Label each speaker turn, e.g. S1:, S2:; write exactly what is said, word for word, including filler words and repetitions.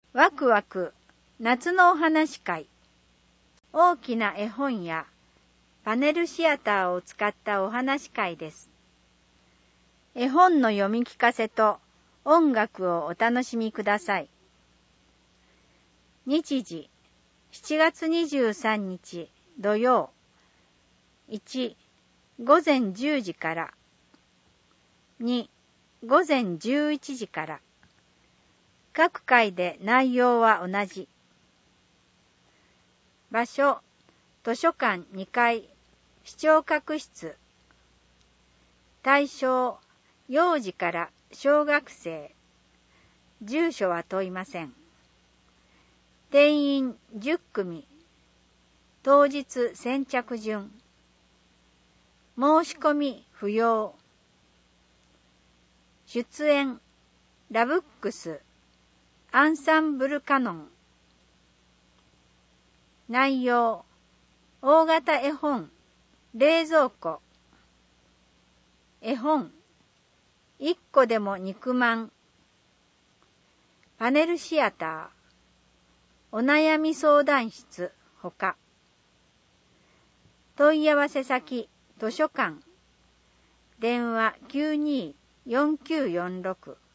S1: ワクワク夏のお話会。大きな絵本やパネルシアターを使ったお話会です。絵本の読み聞かせと音楽をお楽しみください。日時しちがつにじゅうさんにち土曜。いち、午前じゅうじから。に、午前じゅういちじから。各回で内容は同じ。場所、図書館にかい、視聴覚室。対象、幼児から小学生。住所は問いません。定員じゅっくみ。当日先着順。申し込み不要。出演、ラブックス、アンサンブルカノン。内容、大型絵本、冷蔵庫。絵本、いっこでも肉まん。パネルシアター、お悩み相談室、ほか。問い合わせ先、図書館。電話きゅうにーよんきゅうよんろく。